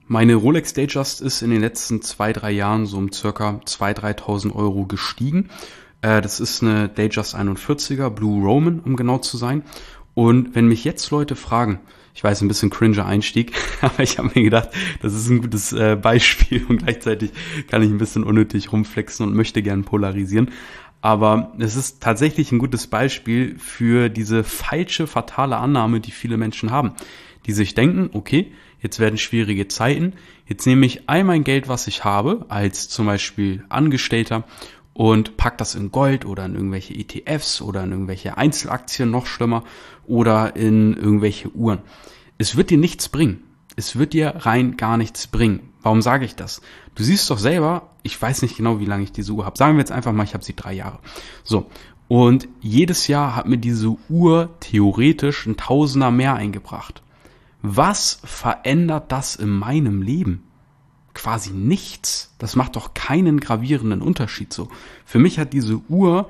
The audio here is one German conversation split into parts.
Meine Rolex Datejust ist in den letzten 2-3 Jahren so um circa 2.000, 3.000 Euro gestiegen. Das ist eine Datejust 41er, Blue Roman, um genau zu sein. Und wenn mich jetzt Leute fragen, ich weiß, ein bisschen cringer Einstieg, aber ich habe mir gedacht, das ist ein gutes Beispiel und gleichzeitig kann ich ein bisschen unnötig rumflexen und möchte gern polarisieren. Aber es ist tatsächlich ein gutes Beispiel für diese falsche, fatale Annahme, die viele Menschen haben, die sich denken, okay, jetzt werden schwierige Zeiten, jetzt nehme ich all mein Geld, was ich habe, als zum Beispiel Angestellter und pack das in Gold oder in irgendwelche ETFs oder in irgendwelche Einzelaktien, noch schlimmer, oder in irgendwelche Uhren. Es wird dir nichts bringen. Es wird dir rein gar nichts bringen. Warum sage ich das? Du siehst doch selber, ich weiß nicht genau, wie lange ich diese Uhr habe. Sagen wir jetzt einfach mal, ich habe sie 3 Jahre. So, und jedes Jahr hat mir diese Uhr theoretisch ein Tausender mehr eingebracht. Was verändert das in meinem Leben? Quasi nichts. Das macht doch keinen gravierenden Unterschied so. Für mich hat diese Uhr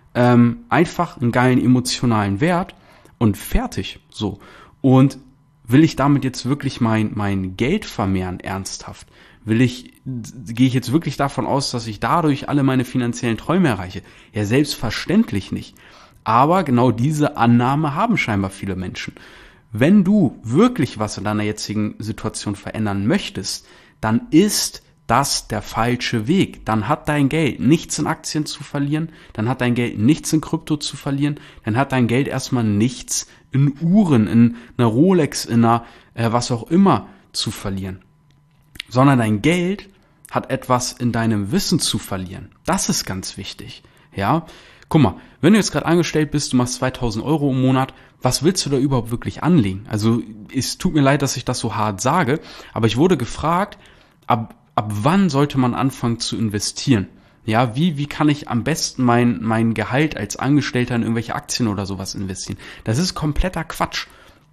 einfach einen geilen emotionalen Wert und fertig so. Und will ich damit jetzt wirklich mein Geld vermehren, ernsthaft? Gehe ich jetzt wirklich davon aus, dass ich dadurch alle meine finanziellen Träume erreiche? Ja, selbstverständlich nicht. Aber genau diese Annahme haben scheinbar viele Menschen. Wenn du wirklich was in deiner jetzigen Situation verändern möchtest, dann ist das der falsche Weg. Dann hat dein Geld nichts in Aktien zu verlieren, dann hat dein Geld nichts in Krypto zu verlieren, dann hat dein Geld erstmal nichts in Uhren, in einer Rolex, in einer was auch immer zu verlieren. Sondern dein Geld hat etwas in deinem Wissen zu verlieren. Das ist ganz wichtig. Ja, guck mal, wenn du jetzt gerade angestellt bist, du machst 2.000 Euro im Monat, was willst du da überhaupt wirklich anlegen? Also es tut mir leid, dass ich das so hart sage, aber ich wurde gefragt, ab wann sollte man anfangen zu investieren? Ja, wie kann ich am besten mein Gehalt als Angestellter in irgendwelche Aktien oder sowas investieren? Das ist kompletter Quatsch.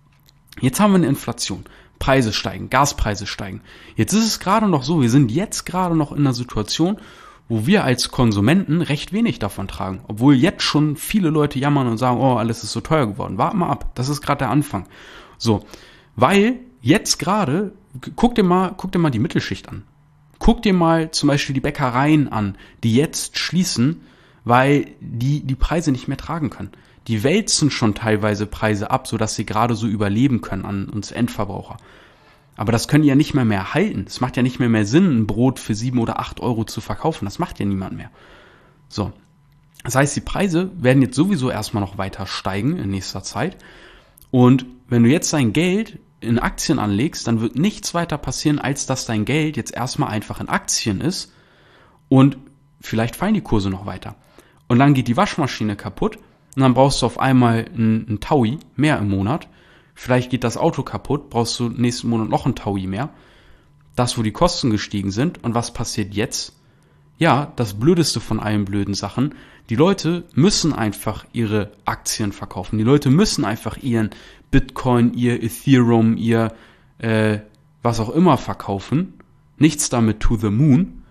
Jetzt haben wir eine Inflation. Preise steigen, Gaspreise steigen. Jetzt ist es gerade noch so, wir sind jetzt gerade noch in einer Situation, wo wir als Konsumenten recht wenig davon tragen. Obwohl jetzt schon viele Leute jammern und sagen, oh, alles ist so teuer geworden. Warte mal ab, das ist gerade der Anfang. So, weil jetzt gerade, guck dir mal die Mittelschicht an. Guck dir mal zum Beispiel die Bäckereien an, die jetzt schließen, weil die Preise nicht mehr tragen können. Die wälzen schon teilweise Preise ab, sodass sie gerade so überleben können an uns Endverbraucher. Aber das können die ja nicht mehr halten. Es macht ja nicht mehr Sinn, ein Brot für 7 oder 8 Euro zu verkaufen. Das macht ja niemand mehr. So. Das heißt, die Preise werden jetzt sowieso erstmal noch weiter steigen in nächster Zeit. Und wenn du jetzt dein Geld in Aktien anlegst, dann wird nichts weiter passieren, als dass dein Geld jetzt erstmal einfach in Aktien ist und vielleicht fallen die Kurse noch weiter. Und dann geht die Waschmaschine kaputt und dann brauchst du auf einmal ein Taui mehr im Monat. Vielleicht geht das Auto kaputt, brauchst du nächsten Monat noch ein Taui mehr. Das, wo die Kosten gestiegen sind. Und was passiert jetzt? Ja, das Blödeste von allen blöden Sachen. Die Leute müssen einfach ihre Aktien verkaufen. Die Leute müssen einfach ihren Bitcoin, ihr Ethereum, ihr was auch immer verkaufen. Nichts damit to the moon.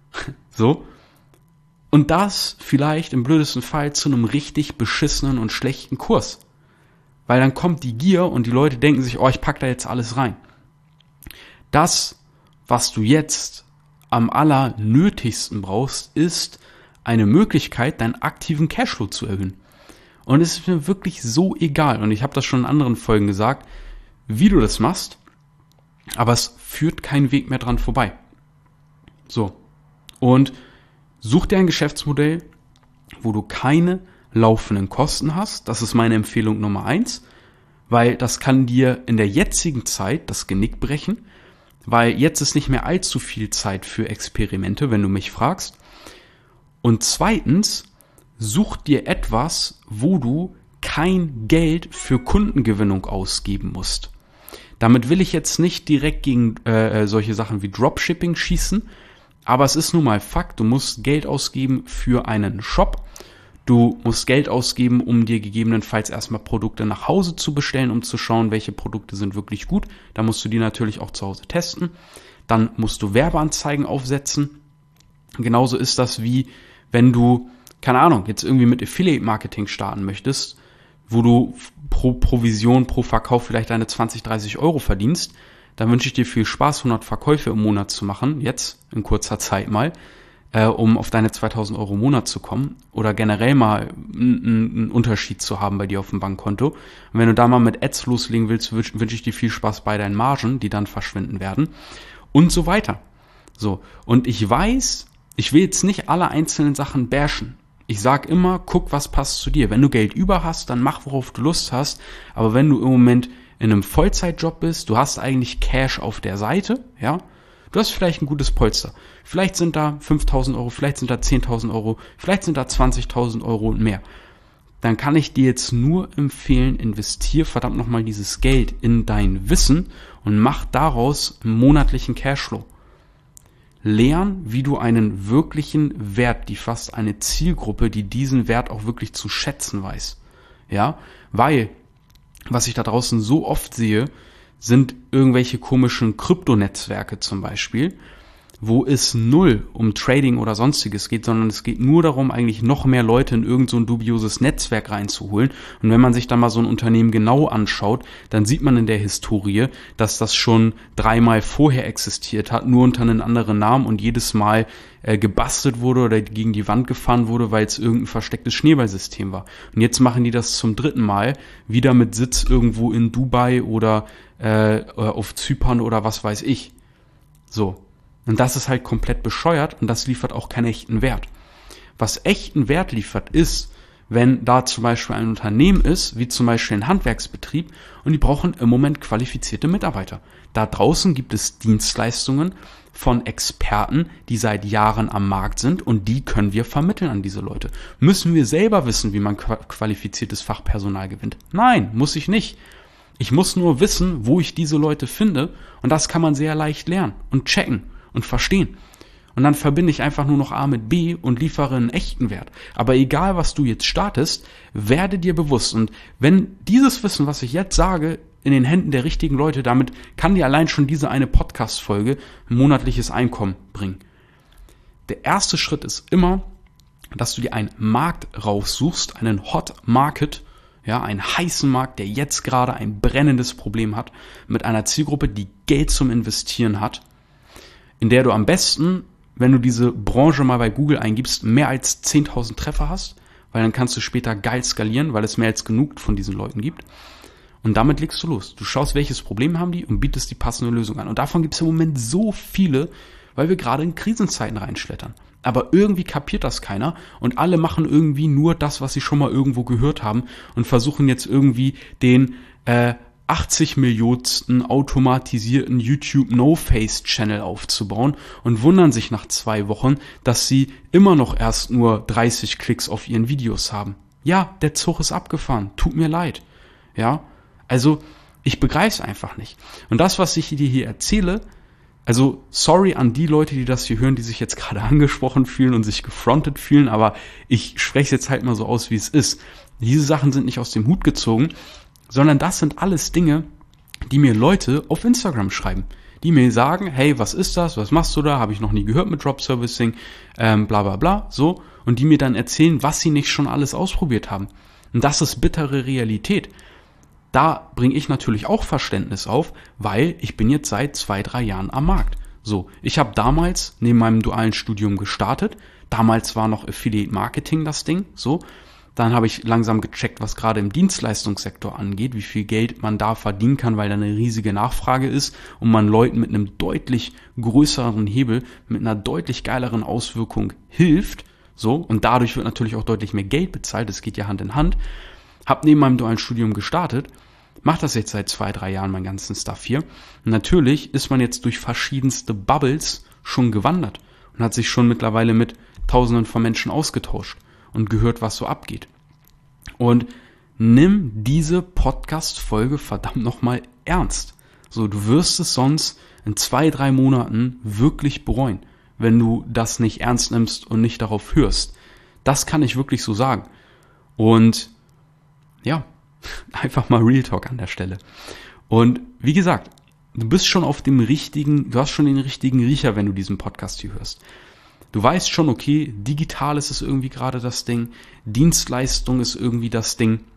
So. Und das vielleicht im blödesten Fall zu einem richtig beschissenen und schlechten Kurs. Weil dann kommt die Gier und die Leute denken sich, oh, ich pack da jetzt alles rein. Das, was du jetzt am allernötigsten brauchst, ist eine Möglichkeit, deinen aktiven Cashflow zu erhöhen. Und es ist mir wirklich so egal, und ich habe das schon in anderen Folgen gesagt, wie du das machst, aber es führt kein Weg mehr dran vorbei. So. Und such dir ein Geschäftsmodell, wo du keine laufenden Kosten hast. Das ist meine Empfehlung Nummer 1, weil das kann dir in der jetzigen Zeit das Genick brechen, weil jetzt ist nicht mehr allzu viel Zeit für Experimente, wenn du mich fragst. Und zweitens, such dir etwas, wo du kein Geld für Kundengewinnung ausgeben musst. Damit will ich jetzt nicht direkt gegen solche Sachen wie Dropshipping schießen, aber es ist nun mal Fakt, du musst Geld ausgeben für einen Shop. Du musst Geld ausgeben, um dir gegebenenfalls erstmal Produkte nach Hause zu bestellen, um zu schauen, welche Produkte sind wirklich gut. Da musst du die natürlich auch zu Hause testen. Dann musst du Werbeanzeigen aufsetzen. Genauso ist das wie, wenn du, keine Ahnung, jetzt irgendwie mit Affiliate-Marketing starten möchtest, wo du pro Provision, pro Verkauf vielleicht deine 20, 30 Euro verdienst. dann wünsche ich dir viel Spaß, 100 Verkäufe im Monat zu machen, jetzt in kurzer Zeit mal, um auf deine 2.000 Euro im Monat zu kommen oder generell mal einen Unterschied zu haben bei dir auf dem Bankkonto. Und wenn du da mal mit Ads loslegen willst, wünsche ich dir viel Spaß bei deinen Margen, die dann verschwinden werden und so weiter. So, und ich weiß, ich will jetzt nicht alle einzelnen Sachen bashen. Ich sag immer, guck, was passt zu dir. Wenn du Geld über hast, dann mach, worauf du Lust hast. Aber wenn du im Moment in einem Vollzeitjob bist, du hast eigentlich Cash auf der Seite, ja, du hast vielleicht ein gutes Polster. Vielleicht sind da 5.000 Euro, vielleicht sind da 10.000 Euro, vielleicht sind da 20.000 Euro und mehr. Dann kann ich dir jetzt nur empfehlen, investier verdammt nochmal dieses Geld in dein Wissen und mach daraus einen monatlichen Cashflow. Lern, wie du einen wirklichen Wert lieferst, eine Zielgruppe, die diesen Wert auch wirklich zu schätzen weiß. Ja, weil, was ich da draußen so oft sehe, sind irgendwelche komischen Kryptonetzwerke zum Beispiel, wo es null um Trading oder sonstiges geht, sondern es geht nur darum, eigentlich noch mehr Leute in irgend so ein dubioses Netzwerk reinzuholen. Und wenn man sich dann mal so ein Unternehmen genau anschaut, dann sieht man in der Historie, dass das schon 3-mal vorher existiert hat, nur unter einem anderen Namen und jedes Mal gebastelt wurde oder gegen die Wand gefahren wurde, weil es irgendein verstecktes Schneeballsystem war. Und jetzt machen die das zum 3. Mal, wieder mit Sitz irgendwo in Dubai oder auf Zypern oder was weiß ich. So. Und das ist halt komplett bescheuert und das liefert auch keinen echten Wert. Was echten Wert liefert ist, wenn da zum Beispiel ein Unternehmen ist, wie zum Beispiel ein Handwerksbetrieb und die brauchen im Moment qualifizierte Mitarbeiter. Da draußen gibt es Dienstleistungen von Experten, die seit Jahren am Markt sind und die können wir vermitteln an diese Leute. Müssen wir selber wissen, wie man qualifiziertes Fachpersonal gewinnt? Nein, muss ich nicht. Ich muss nur wissen, wo ich diese Leute finde und das kann man sehr leicht lernen und checken und verstehen. Und dann verbinde ich einfach nur noch A mit B und liefere einen echten Wert. Aber egal, was du jetzt startest, werde dir bewusst. Und wenn dieses Wissen, was ich jetzt sage, in den Händen der richtigen Leute, damit kann dir allein schon diese eine Podcast-Folge ein monatliches Einkommen bringen. Der erste Schritt ist immer, dass du dir einen Markt raussuchst, einen Hot Market, ja, einen heißen Markt, der jetzt gerade ein brennendes Problem hat, mit einer Zielgruppe, die Geld zum Investieren hat, in der du am besten, wenn du diese Branche mal bei Google eingibst, mehr als 10.000 Treffer hast, weil dann kannst du später geil skalieren, weil es mehr als genug von diesen Leuten gibt. Und damit legst du los. Du schaust, welches Problem haben die und bietest die passende Lösung an. Und davon gibt es im Moment so viele, weil wir gerade in Krisenzeiten reinschlittern. Aber irgendwie kapiert das keiner und alle machen irgendwie nur das, was sie schon mal irgendwo gehört haben und versuchen jetzt irgendwie den 80 Millionsten automatisierten YouTube No-Face-Channel aufzubauen und wundern sich nach 2 Wochen, dass sie immer noch erst nur 30 Klicks auf ihren Videos haben. Ja, der Zug ist abgefahren. Tut mir leid. Ja, also ich begreife es einfach nicht. Und das, was ich dir hier erzähle, also sorry an die Leute, die das hier hören, die sich jetzt gerade angesprochen fühlen und sich gefrontet fühlen, aber ich spreche es jetzt halt mal so aus, wie es ist. Diese Sachen sind nicht aus dem Hut gezogen, sondern das sind alles Dinge, die mir Leute auf Instagram schreiben, die mir sagen, hey, was ist das, was machst du da, habe ich noch nie gehört mit Drop Servicing, bla bla bla, so, und die mir dann erzählen, was sie nicht schon alles ausprobiert haben. Und das ist bittere Realität. Da bringe ich natürlich auch Verständnis auf, weil ich bin jetzt seit 2-3 Jahren am Markt. So, ich habe damals neben meinem dualen Studium gestartet, damals war noch Affiliate Marketing das Ding, so. Dann habe ich langsam gecheckt, was gerade im Dienstleistungssektor angeht, wie viel Geld man da verdienen kann, weil da eine riesige Nachfrage ist und man Leuten mit einem deutlich größeren Hebel, mit einer deutlich geileren Auswirkung hilft. So, und dadurch wird natürlich auch deutlich mehr Geld bezahlt, das geht ja Hand in Hand. Hab neben meinem dualen Studium gestartet, mache das jetzt seit 2-3 Jahren, meinen ganzen Stuff hier. Und natürlich ist man jetzt durch verschiedenste Bubbles schon gewandert und hat sich schon mittlerweile mit Tausenden von Menschen ausgetauscht und gehört, was so abgeht. Und nimm diese Podcast-Folge verdammt nochmal ernst. So, du wirst es sonst in 2-3 Monaten wirklich bereuen, wenn du das nicht ernst nimmst und nicht darauf hörst. Das kann ich wirklich so sagen. Und ja, einfach mal Real Talk an der Stelle. Und wie gesagt, du bist schon auf dem richtigen, du hast schon den richtigen Riecher, wenn du diesen Podcast hier hörst. Du weißt schon, okay, Digitales ist irgendwie gerade das Ding, Dienstleistung ist irgendwie das Ding.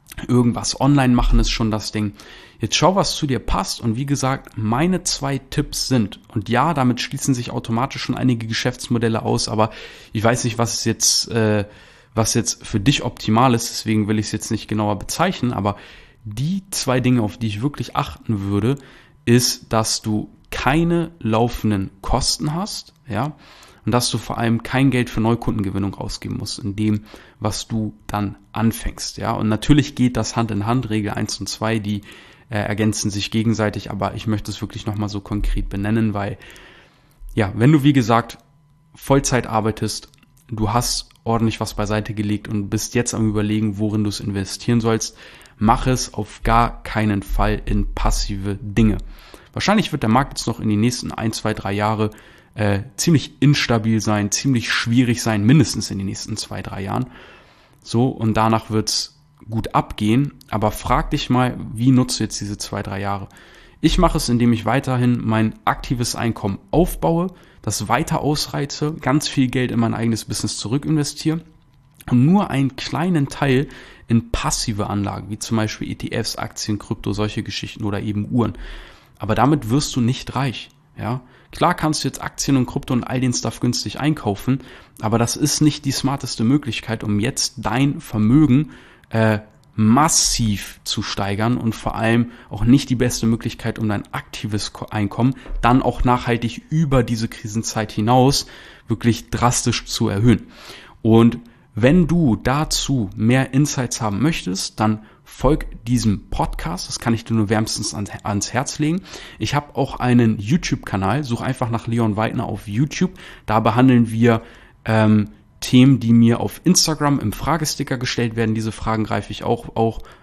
irgendwas online machen ist schon das Ding. Jetzt schau, was zu dir passt und wie gesagt, meine 2 Tipps sind, und ja, damit schließen sich automatisch schon einige Geschäftsmodelle aus, aber ich weiß nicht, was jetzt für dich optimal ist, deswegen will ich es jetzt nicht genauer bezeichnen, aber die 2 Dinge, auf die ich wirklich achten würde, ist, dass du keine laufenden Kosten hast, ja, und dass du vor allem kein Geld für Neukundengewinnung ausgeben musst, in dem, was du dann anfängst, ja. Und natürlich geht das Hand in Hand, Regel 1 und 2, die ergänzen sich gegenseitig, aber ich möchte es wirklich nochmal so konkret benennen, weil, ja, wenn du, wie gesagt, Vollzeit arbeitest, du hast ordentlich was beiseite gelegt und bist jetzt am Überlegen, worin du es investieren sollst, mach es auf gar keinen Fall in passive Dinge. Wahrscheinlich wird der Markt jetzt noch in den nächsten 1, 2, 3 Jahre ziemlich instabil sein, ziemlich schwierig sein, mindestens in den nächsten 2, 3 Jahren. So, und danach wird's gut abgehen, aber frag dich mal, wie nutzt du jetzt diese 2, 3 Jahre? Ich mache es, indem ich weiterhin mein aktives Einkommen aufbaue, das weiter ausreize, ganz viel Geld in mein eigenes Business zurückinvestiere und nur einen kleinen Teil in passive Anlagen, wie zum Beispiel ETFs, Aktien, Krypto, solche Geschichten oder eben Uhren. Aber damit wirst du nicht reich, ja. Klar kannst du jetzt Aktien und Krypto und all den Stuff günstig einkaufen, aber das ist nicht die smarteste Möglichkeit, um jetzt dein Vermögen massiv zu steigern und vor allem auch nicht die beste Möglichkeit, um dein aktives Einkommen dann auch nachhaltig über diese Krisenzeit hinaus wirklich drastisch zu erhöhen. Und wenn du dazu mehr Insights haben möchtest, dann folg diesem Podcast. Das kann ich dir nur wärmstens ans Herz legen. Ich habe auch einen YouTube-Kanal. Such einfach nach Leon Weidner auf YouTube. Da behandeln wir Themen, die mir auf Instagram im Fragesticker gestellt werden. Diese Fragen greife ich auch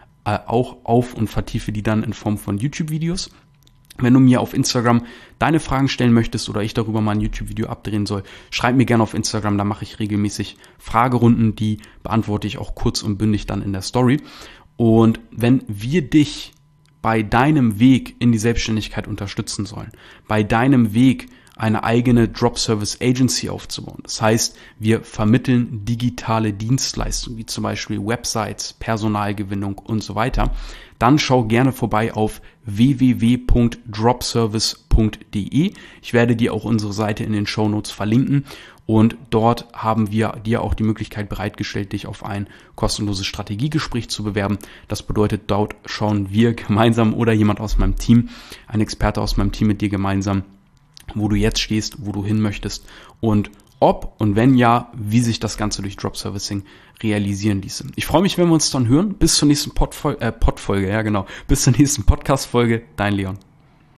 auf und vertiefe die dann in Form von YouTube-Videos. Wenn du mir auf Instagram deine Fragen stellen möchtest oder ich darüber mal ein YouTube-Video abdrehen soll, schreib mir gerne auf Instagram, da mache ich regelmäßig Fragerunden, die beantworte ich auch kurz und bündig dann in der Story. Und wenn wir dich bei deinem Weg in die Selbstständigkeit unterstützen sollen, bei deinem Weg eine eigene Drop-Service-Agency aufzubauen. Das heißt, wir vermitteln digitale Dienstleistungen, wie zum Beispiel Websites, Personalgewinnung und so weiter. Dann schau gerne vorbei auf www.dropservice.de. Ich werde dir auch unsere Seite in den Shownotes verlinken und dort haben wir dir auch die Möglichkeit bereitgestellt, dich auf ein kostenloses Strategiegespräch zu bewerben. Das bedeutet, dort schauen wir gemeinsam oder jemand aus meinem Team, ein Experte aus meinem Team mit dir gemeinsam, wo du jetzt stehst, wo du hin möchtest und ob und wenn ja, wie sich das Ganze durch Drop Servicing realisieren ließe. Ich freue mich, wenn wir uns dann hören. Bis zur nächsten Bis zur nächsten Podcast-Folge. Dein Leon.